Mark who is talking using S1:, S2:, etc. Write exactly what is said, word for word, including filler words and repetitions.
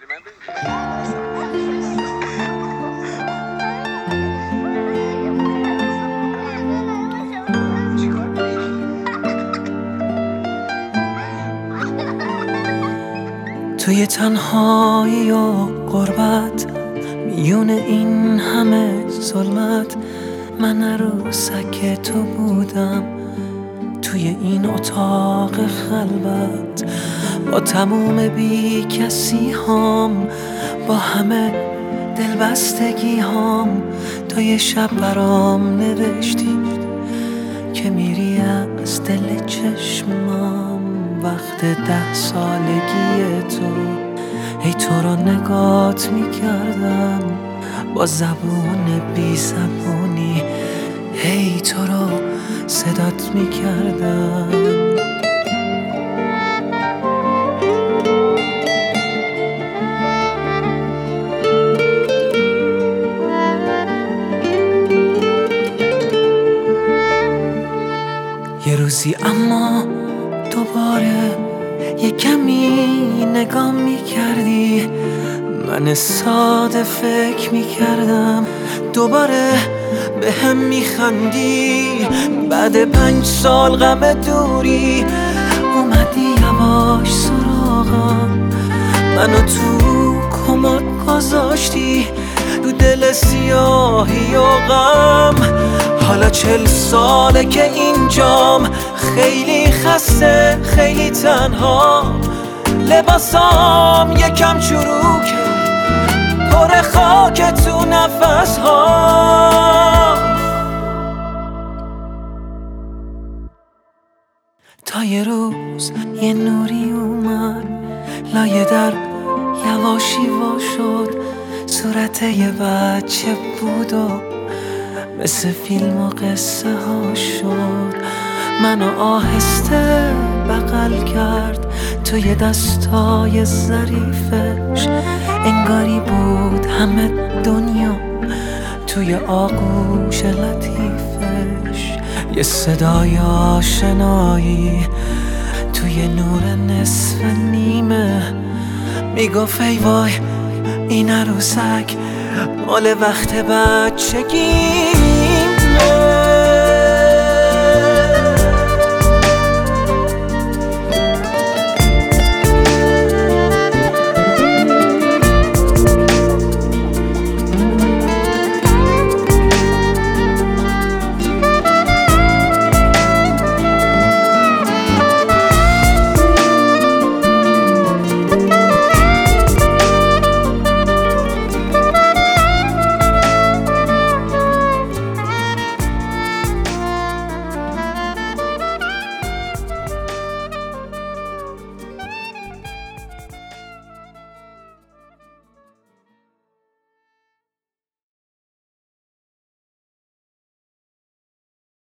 S1: توی تنهایی و غربت، میون این همه ظلمت، من عروسک تو بودم توی این اتاق خلوت، با تموم بی کسی هام، با همه دلبستگی هام. تو یه شب برام نوشتی که میری از دل چشمام، وقت ده سالگی تو. ای تو رو نگات میکردم با زبون بی زبونی، ای تو رو صدات میکردم. یه روزی اما دوباره یه کمی نگاه میکردی، من ساده فکر میکردم دوباره به هم میخندی. بعد پنج سال غم دوری اومدی یواش سراغم، منو تو کمد گذاشتی رو دل سیاهی و غم. حالا چل ساله که اینجام، خیلی خسته خیلی تنها، لباسام یکم چروکه پر خاک تو نفس ها. تا یه روز یه نوری اومد لایه در، یواشی وا شد، صورت یه بچه بود و مثل فیلم و قصه ها شد. منو آهسته بغل کرد توی دستای ظریفش، انگاری بود همه دنیا توی آغوش لطیفش. یه صدای آشنایی توی نور نصف نیمه میگفت ای وای این عروسک مال وقت بچگی.